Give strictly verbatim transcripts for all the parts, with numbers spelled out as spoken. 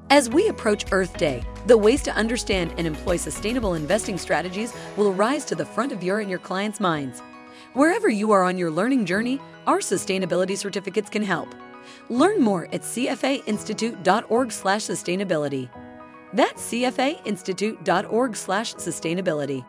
As we approach Earth Day, the ways to understand and employ sustainable investing strategies will rise to the front of your and your clients' minds. Wherever you are on your learning journey, our sustainability certificates can help. Learn more at c f a institute dot org slash sustainability. That's c f a institute dot org slash sustainability.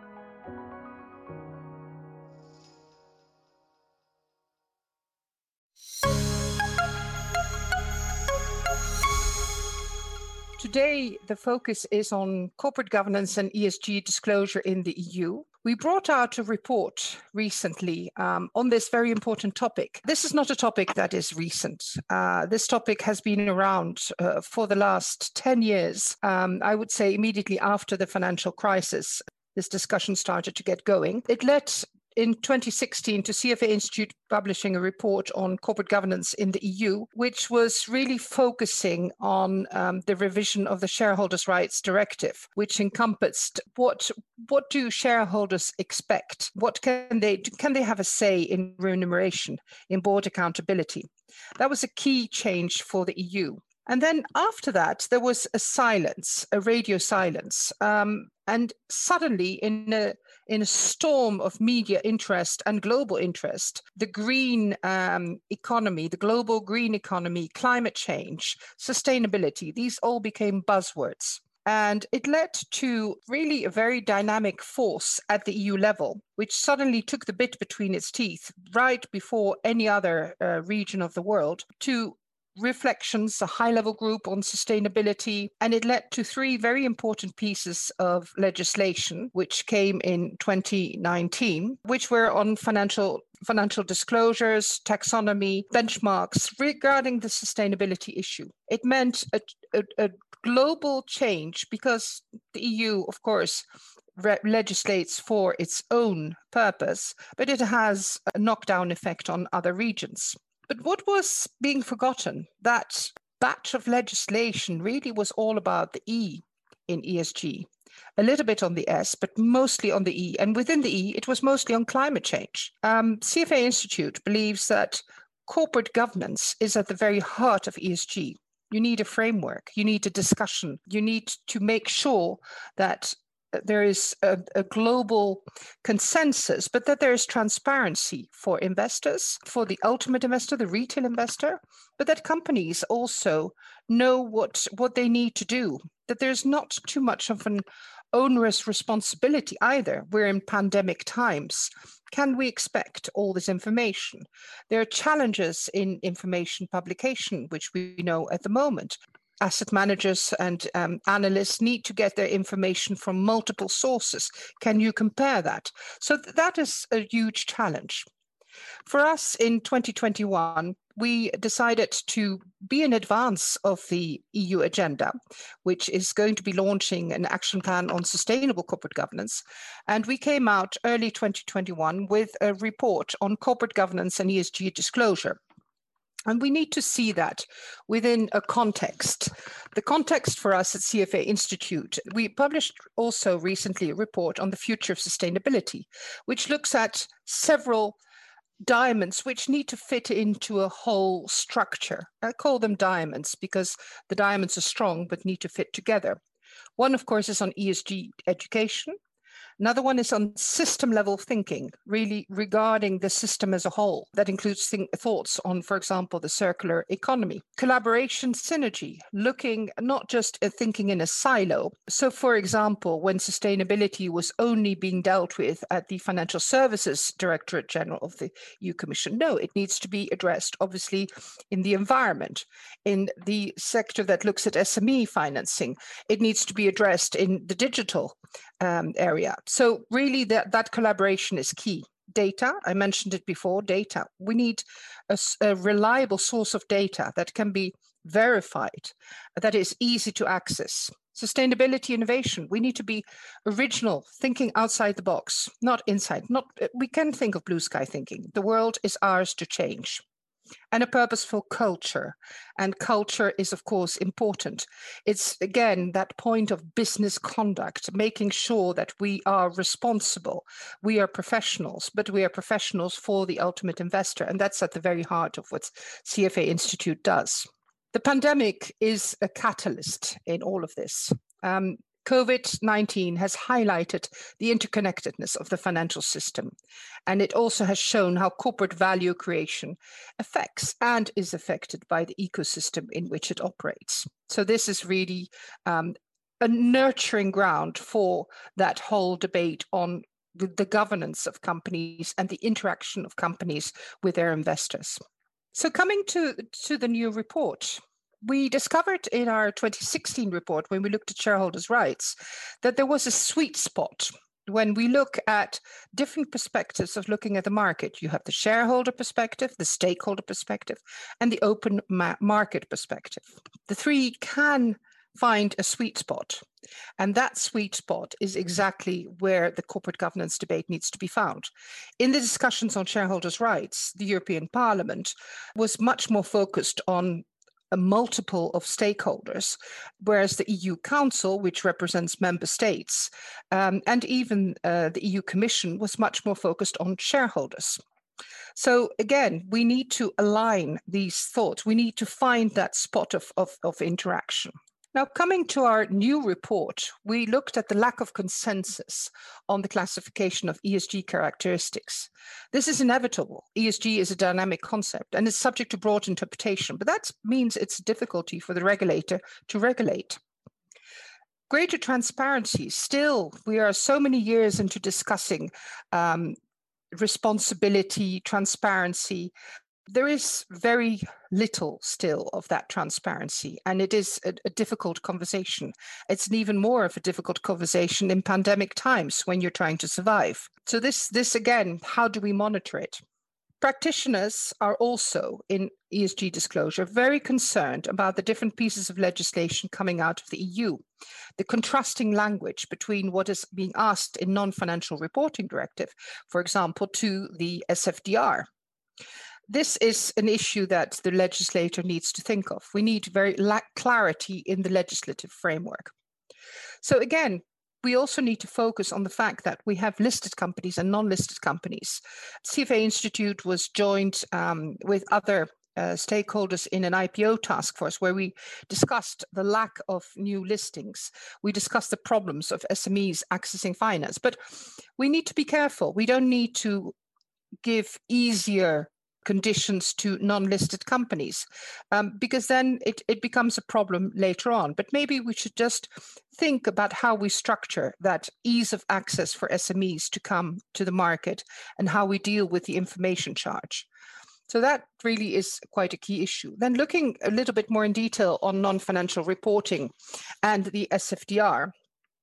Today, the focus is on corporate governance and E S G disclosure in the E U. We brought out a report recently um, on this very important topic. This is not a topic that is recent. Uh, this topic has been around uh, for the last ten years. Um, I would say immediately after the financial crisis, this discussion started to get going. It led in twenty sixteen to C F A Institute publishing a report on corporate governance in the E U, which was really focusing on um, the revision of the Shareholders' Rights Directive, which encompassed what what do shareholders expect? What can they do? Can they have a say in remuneration, in board accountability? That was a key change for the E U. And then after that, there was a silence, a radio silence. Um, and suddenly, in a, in a storm of media interest and global interest, the green um, economy, the global green economy, climate change, sustainability, these all became buzzwords. And it led to really a very dynamic force at the E U level, which suddenly took the bit between its teeth right before any other uh, region of the world to reflections, a high-level group on sustainability, and it led to three very important pieces of legislation, which came in twenty nineteen, which were on financial financial disclosures, taxonomy, benchmarks regarding the sustainability issue. It meant a, a, a global change because the E U, of course, Re- legislates for its own purpose, but it has a knockdown effect on other regions. But what was being forgotten, that batch of legislation really was all about the E in E S G, a little bit on the S, but mostly on the E. And within the E, it was mostly on climate change. Um, C F A Institute believes that corporate governance is at the very heart of E S G. You need a framework, you need a discussion, you need to make sure that there is a, a global consensus, but that there is transparency for investors, for the ultimate investor, the retail investor, but that companies also know what, what they need to do, that there's not too much of an onerous responsibility either. We're in pandemic times. Can we expect all this information? There are challenges in information publication, which we know at the moment. Asset managers and um, analysts need to get their information from multiple sources. Can you compare that? So th- that is a huge challenge. For us in twenty twenty-one, we decided to be in advance of the E U agenda, which is going to be launching an action plan on sustainable corporate governance. And we came out early twenty twenty-one with a report on corporate governance and E S G disclosure. And we need to see that within a context. The context for us at C F A Institute, we published also recently a report on the future of sustainability, which looks at several diamonds which need to fit into a whole structure. I call them diamonds because the diamonds are strong but need to fit together. One, of course, is on E S G education. Another one is on system level thinking, really regarding the system as a whole. That includes think, thoughts on, for example, the circular economy. Collaboration synergy, looking not just at thinking in a silo. So, for example, when sustainability was only being dealt with at the Financial Services Directorate General of the E U Commission, no, it needs to be addressed, obviously, in the environment, in the sector that looks at S M E financing. It needs to be addressed in the digital um, area. So really that, that collaboration is key. Data, I mentioned it before, data. We need a, a reliable source of data that can be verified, that is easy to access. Sustainability innovation, we need to be original, thinking outside the box, not inside. Not, we can think of blue sky thinking. The world is ours to change. And a purposeful culture. And culture is, of course, important. It's, again, that point of business conduct, making sure that we are responsible. We are professionals, but we are professionals for the ultimate investor. And that's at the very heart of what C F A Institute does. The pandemic is a catalyst in all of this. Um, COVID nineteen has highlighted the interconnectedness of the financial system, and it also has shown how corporate value creation affects and is affected by the ecosystem in which it operates. So this is really um, a nurturing ground for that whole debate on the, the governance of companies and the interaction of companies with their investors. So coming to, to the new report, we discovered in our twenty sixteen report, when we looked at shareholders' rights, that there was a sweet spot when we look at different perspectives of looking at the market. You have the shareholder perspective, the stakeholder perspective, and the open ma- market perspective. The three can find a sweet spot, and that sweet spot is exactly where the corporate governance debate needs to be found. In the discussions on shareholders' rights, the European Parliament was much more focused on a multiple of stakeholders, whereas the E U Council, which represents member states, um, and even uh, the E U Commission was much more focused on shareholders. So again, we need to align these thoughts. We need to find that spot of, of, of interaction. Now, coming to our new report, we looked at the lack of consensus on the classification of E S G characteristics. This is inevitable. E S G is a dynamic concept and is subject to broad interpretation, but that means it's a difficulty for the regulator to regulate. Greater transparency. Still, we are so many years into discussing um, responsibility, transparency. There is very little still of that transparency, and it is a, a difficult conversation. It's an even more of a difficult conversation in pandemic times when you're trying to survive. So this, this again, how do we monitor it? Practitioners are also in E S G disclosure very concerned about the different pieces of legislation coming out of the E U, the contrasting language between what is being asked in non-financial reporting directive, for example, to the S F D R. This is an issue that the legislator needs to think of. We need very lack clarity in the legislative framework. So again, we also need to focus on the fact that we have listed companies and non-listed companies. C F A Institute was joined um, with other uh, stakeholders in an I P O task force where we discussed the lack of new listings. We discussed the problems of S M Es accessing finance, but we need to be careful. We don't need to give easier conditions to non-listed companies, um, because then it, it becomes a problem later on. But maybe we should just think about how we structure that ease of access for S M Es to come to the market and how we deal with the information charge. So that really is quite a key issue. Then looking a little bit more in detail on non-financial reporting and the S F D R,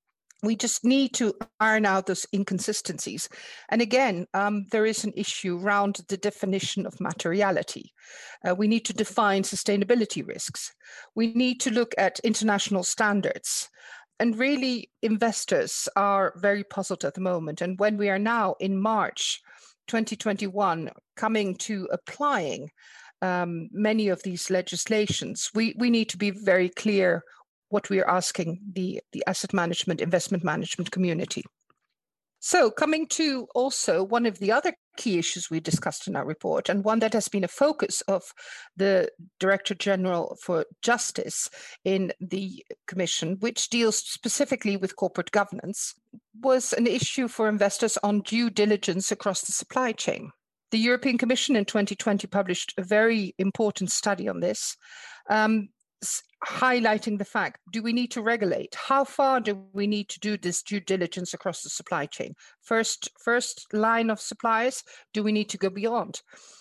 we just need to iron out those inconsistencies. And again, um, there is an issue around the definition of materiality. Uh, we need to define sustainability risks. We need to look at international standards. And really, investors are very puzzled at the moment. And when we are now in March twenty twenty-one coming to applying um, many of these legislations, we, we need to be very clear what we are asking the, the asset management, investment management community. So coming to also one of the other key issues we discussed in our report, and one that has been a focus of the Director General for Justice in the Commission, which deals specifically with corporate governance, was an issue for investors on due diligence across the supply chain. The European Commission in twenty twenty published a very important study on this, um, highlighting the fact, do we need to regulate? How far do we need to do this due diligence across the supply chain? First, first line of suppliers, do we need to go beyond?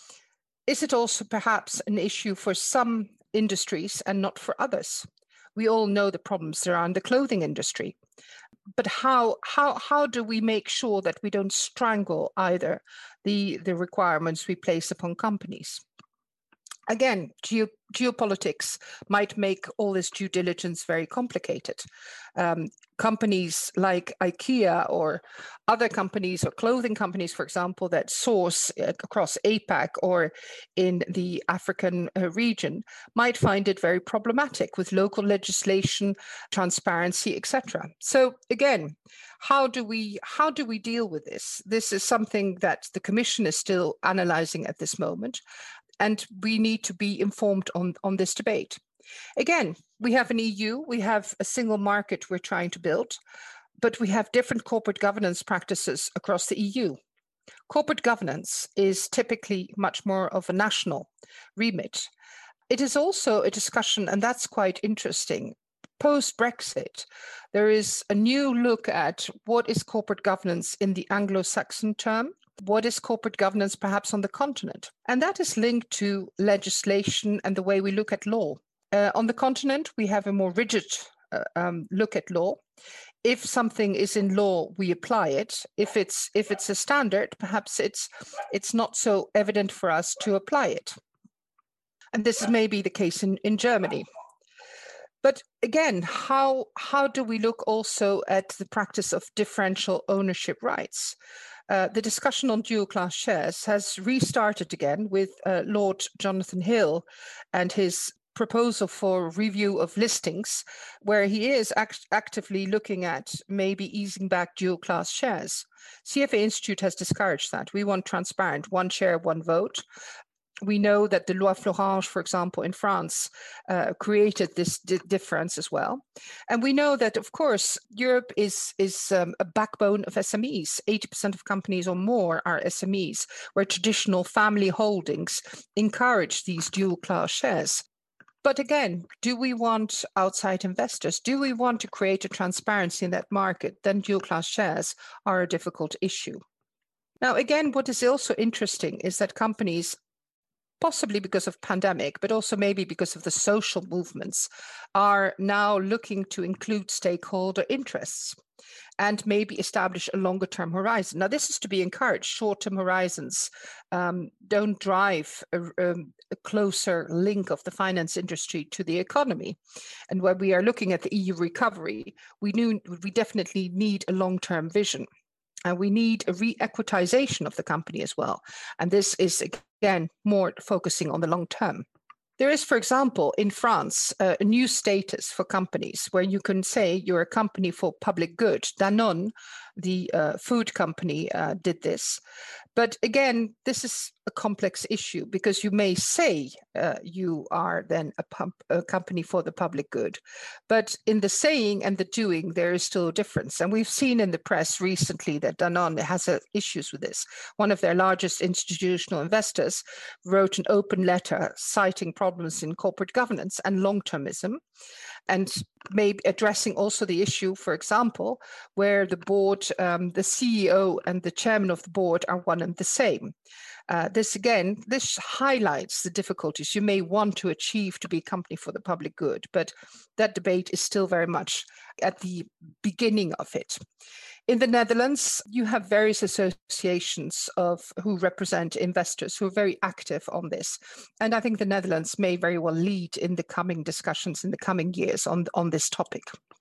Is it also perhaps an issue for some industries and not for others? We all know the problems there are in the clothing industry. But how, how, how do we make sure that we don't strangle either the, the requirements we place upon companies? Again, geo, geopolitics might make all this due diligence very complicated. Um, companies like IKEA or other companies or clothing companies, for example, that source across APAC or in the African uh, region might find it very problematic with local legislation, transparency, et cetera. So again, how do we how do we deal with this? This is something that the Commission is still analyzing at this moment. And we need to be informed on, on this debate. Again, we have an E U, we have a single market we're trying to build, but we have different corporate governance practices across the E U. Corporate governance is typically much more of a national remit. It is also a discussion, and that's quite interesting. Post-Brexit, there is a new look at what is corporate governance in the Anglo-Saxon term, what is corporate governance perhaps on the continent. And that is linked to legislation and the way we look at law. Uh, on the continent, we have a more rigid uh, um, look at law. If something is in law, we apply it. If it's if it's a standard, perhaps it's it's not so evident for us to apply it. And this is maybe the case in, in Germany. But again, how, how do we look also at the practice of differential ownership rights? Uh, the discussion on dual class shares has restarted again with uh, Lord Jonathan Hill and his proposal for review of listings, where he is act- actively looking at maybe easing back dual class shares. C F A Institute has discouraged that. We want transparent, one share, one vote. We know that the Loi Florange, for example, in France, uh, created this di- difference as well. And we know that, of course, Europe is, is um, a backbone of S M Es. eighty percent of companies or more are S M Es, where traditional family holdings encourage these dual class shares. But again, do we want outside investors? Do we want to create a transparency in that market? Then dual class shares are a difficult issue. Now, again, what is also interesting is that companies, possibly because of pandemic, but also maybe because of the social movements, are now looking to include stakeholder interests and maybe establish a longer term horizon. Now, this is to be encouraged. Short term horizons um, don't drive a, um, a closer link of the finance industry to the economy. And when we are looking at the E U recovery, we knew we definitely need a long term vision. And we need a re-equitization of the company as well. And this is, again, more focusing on the long term. There is, for example, in France, uh, a new status for companies where you can say you're a company for public good. Danone, the uh, food company, uh, did this. But again, this is a complex issue because you may say uh, you are then a, pump, a company for the public good. But in the saying and the doing, there is still a difference. And we've seen in the press recently that Danone has uh, issues with this. One of their largest institutional investors wrote an open letter citing problems in corporate governance and long-termism, and maybe addressing also the issue, for example, where the board, um, the C E O and the chairman of the board are one and the same. Uh, this again, this highlights the difficulties you may want to achieve to be a company for the public good, but that debate is still very much at the beginning of it. In the Netherlands, you have various associations of who represent investors who are very active on this. And I think the Netherlands may very well lead in the coming discussions in the coming years on, on this topic.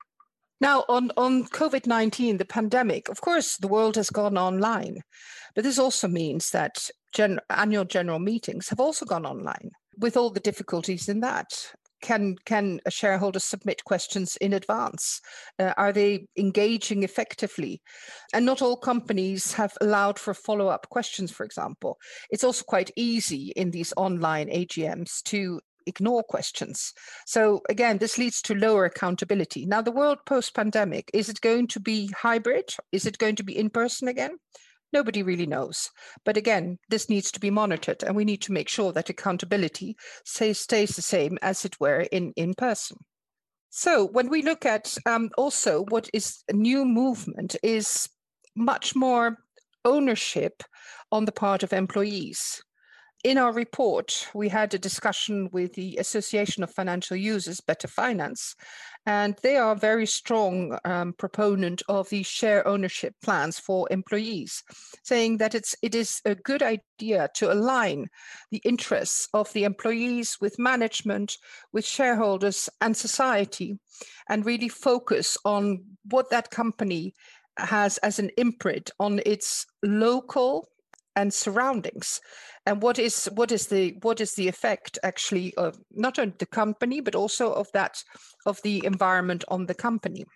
Now, on, on COVID nineteen, the pandemic, of course, the world has gone online, but this also means that gen- annual general meetings have also gone online with all the difficulties in that. Can, can a shareholder submit questions in advance? Uh, are they engaging effectively? And not all companies have allowed for follow-up questions, for example. It's also quite easy in these online A G Ms to ignore questions. So again, this leads to lower accountability. Now, the world post-pandemic, is it going to be hybrid? Is it going to be in person again? Nobody really knows. But again, this needs to be monitored, and we need to make sure that accountability stays, stays the same as it were in, in person. So when we look at um, also what is a new movement is much more ownership on the part of employees. In our report, we had a discussion with the Association of Financial Users, Better Finance, and they are a very strong um, proponent of these share ownership plans for employees, saying that it's, it is a good idea to align the interests of the employees with management, with shareholders and society, and really focus on what that company has as an imprint on its local and surroundings, and what is what is the what is the effect actually of not only the company but also of that of the environment on the company.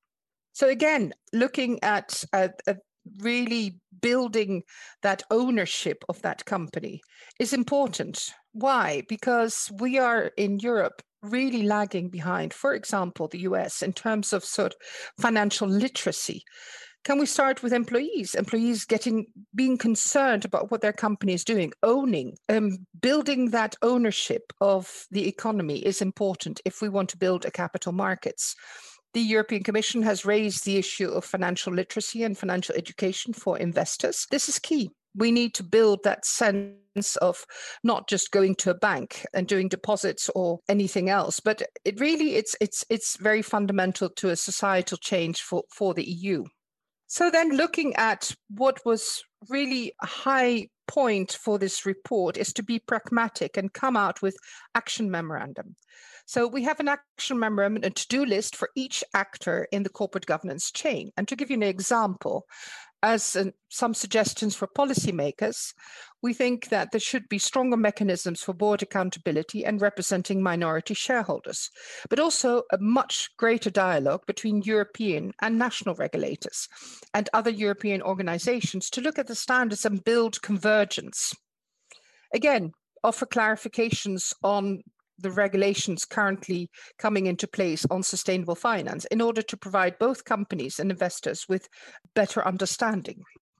So again, looking at, at, at really building that ownership of that company is important. Why? Because we are in Europe really lagging behind, for example, the U S in terms of sort of financial literacy. Can we start with employees? Employees getting being concerned about what their company is doing, owning, um, building that ownership of the economy is important if we want to build a capital markets. The European Commission has raised the issue of financial literacy and financial education for investors. This is key. We need to build that sense of not just going to a bank and doing deposits or anything else, but it really it's it's it's very fundamental to a societal change for, for the E U. So then looking at what was really a high point for this report is to be pragmatic and come out with action memorandum. So we have an action memorandum, a to-do list for each actor in the corporate governance chain. And to give you an example, as an, some suggestions for policymakers, we think that there should be stronger mechanisms for board accountability and representing minority shareholders, but also a much greater dialogue between European and national regulators and other European organizations to look at the standards and build convergence. Again, offer clarifications on the regulations currently coming into place on sustainable finance in order to provide both companies and investors with better understanding.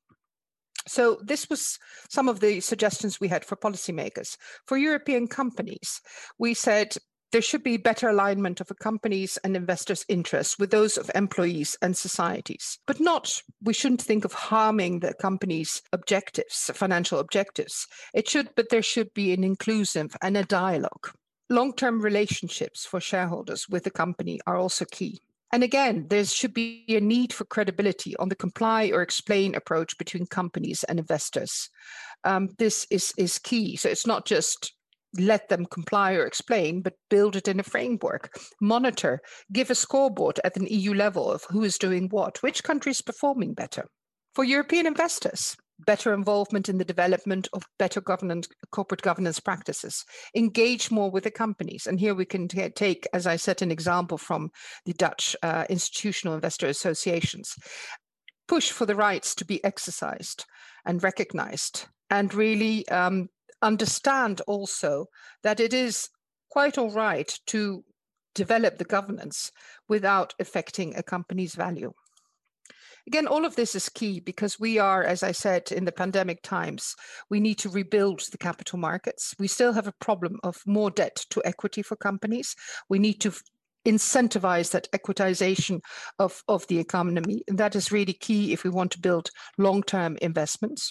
So this was some of the suggestions we had for policymakers. For European companies, we said there should be better alignment of a company's and investors' interests with those of employees and societies, but not, we shouldn't think of harming the company's objectives, financial objectives. It should, but there should be an inclusive and a dialogue. Long-term relationships for shareholders with the company are also key. And again, there should be a need for credibility on the comply or explain approach between companies and investors. Um, this is, is key. So it's not just let them comply or explain, but build it in a framework. Monitor, give a scoreboard at an E U level of who is doing what, which country is performing better. For European investors, better involvement in the development of better governance, corporate governance practices, engage more with the companies. And here we can t- take, as I said, an example from the Dutch uh, institutional investor associations. Push for the rights to be exercised and recognized, and really um, understand also that it is quite all right to develop the governance without affecting a company's value. Again, all of this is key because we are, as I said, in the pandemic times, we need to rebuild the capital markets. We still have a problem of more debt to equity for companies. We need to incentivize that equitization of, of the economy. And that is really key if we want to build long-term investments.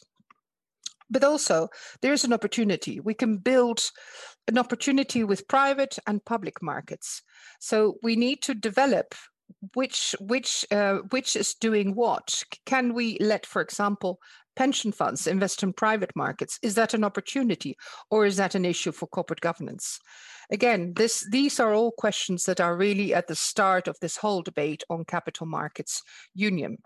But also, there is an opportunity. We can build an opportunity with private and public markets. So we need to develop which which uh, which is doing what. Can we let, for example, pension funds invest in private markets? Is that an opportunity, or is that an issue for corporate governance? Again, this these are all questions that are really at the start of this whole debate on capital markets union.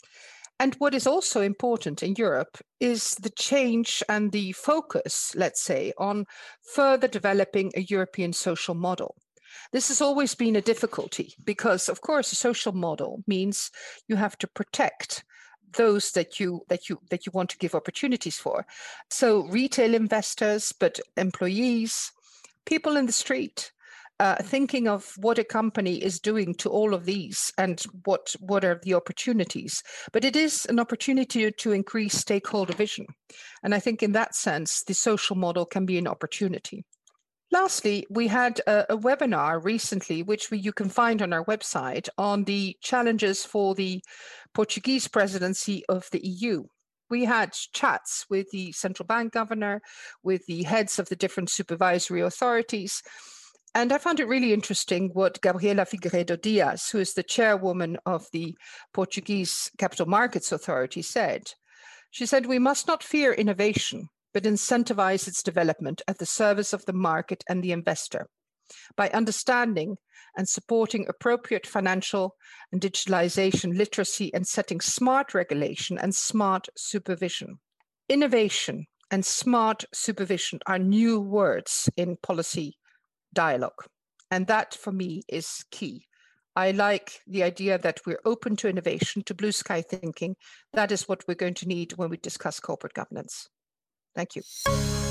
And what is also important in Europe is the change and the focus, let's say, on further developing a European social model. This has always been a difficulty because, of course, a social model means you have to protect those that you that you that you want to give opportunities for. So retail investors, but employees, people in the street, uh, thinking of what a company is doing to all of these and what what are the opportunities. But it is an opportunity to increase stakeholder vision. And I think in that sense, the social model can be an opportunity. Lastly, we had a, a webinar recently, which we, you can find on our website, on the challenges for the Portuguese presidency of the E U. We had chats with the central bank governor, with the heads of the different supervisory authorities. And I found it really interesting what Gabriela Figueiredo Dias, who is the chairwoman of the Portuguese Capital Markets Authority, said. She said, "We must not fear innovation, but incentivize its development at the service of the market and the investor by understanding and supporting appropriate financial and digitalization literacy and setting smart regulation and smart supervision." Innovation and smart supervision are new words in policy dialogue. And that for me is key. I like the idea that we're open to innovation, to blue sky thinking. That is what we're going to need when we discuss corporate governance. Thank you.